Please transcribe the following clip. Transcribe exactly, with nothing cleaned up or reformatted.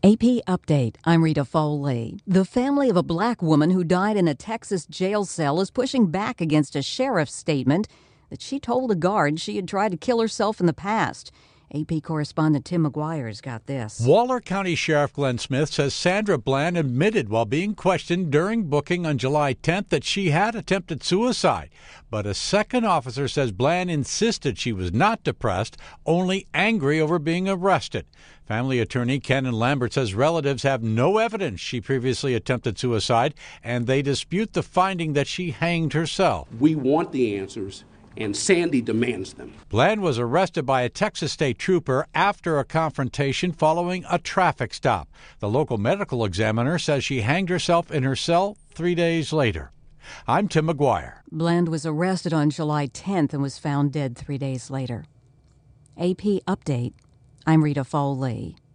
A P Update. I'm Rita Foley. The family of a black woman who died in a Texas jail cell is pushing back against a sheriff's statement that she told a guard she had tried to kill herself in the past. A P correspondent Tim McGuire's got this. Waller County Sheriff Glenn Smith says Sandra Bland admitted while being questioned during booking on July tenth that she had attempted suicide. But a second officer says Bland insisted she was not depressed, only angry over being arrested. Family attorney Kenan Lambert says relatives have no evidence she previously attempted suicide, and they dispute the finding that she hanged herself. We want the answers, and Sandy demands them. Bland was arrested by a Texas state trooper after a confrontation following a traffic stop. The local medical examiner says she hanged herself in her cell three days later. I'm Tim McGuire. Bland was arrested on July tenth and was found dead three days later. A P Update. I'm Rita Foley.